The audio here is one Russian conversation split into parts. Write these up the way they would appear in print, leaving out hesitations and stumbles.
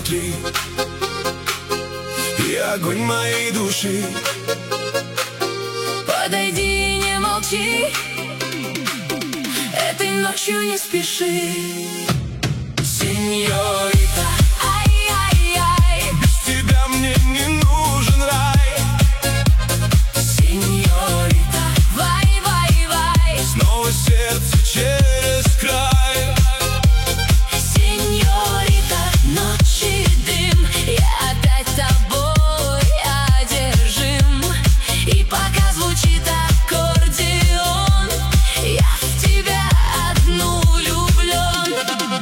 внутри, и огонь моей души. Подойди, не молчи, этой ночью не спеши. Сеньорита, Ай-яй-яй, без тебя мне не нужен рай. сеньорита, вай-вай-вай, Снова сердце через край. сеньорита, ночи дым, я опять тобой одержим. И пока звучит аккордеон, я в тебя одну влюблен.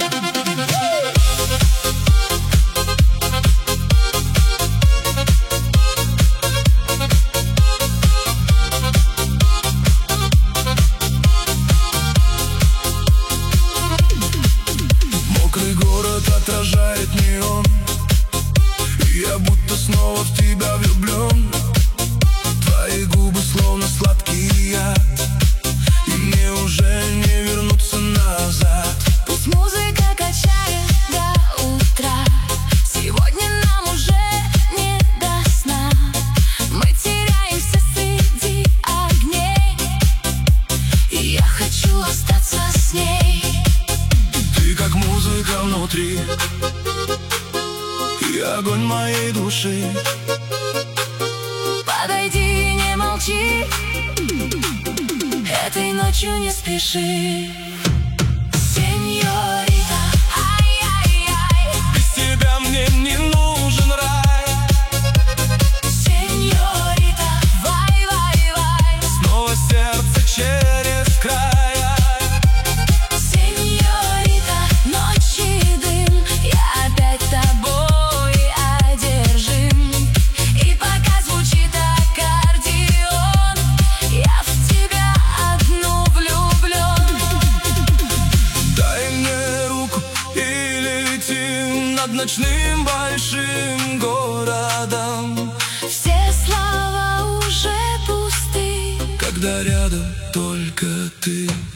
Мокрый город отражает неон, и я будто снова в тебя влюблен. Твои губы словно сладкий яд, и мне уже не вернуться назад. Пусть музыка качает до утра, сегодня нам уже не до сна. Мы теряемся среди огней, и я хочу остаться с ней. Ты как музыка внутри, и огонь моей души. Подойди, не молчи, этой ночью не спеши. Сеньорита, ай-яй-яй, Без тебя мне не нужен рай. сеньорита, вай-вай-вай, Снова сердце через край. сеньорита, ночи дым, я опять тобой одержим. И пока звучит аккордеон, я в тебя одну влюблен. Дай мне руку и лети над ночным большим городом. Все слова уже пусты, Когда рядом только ты.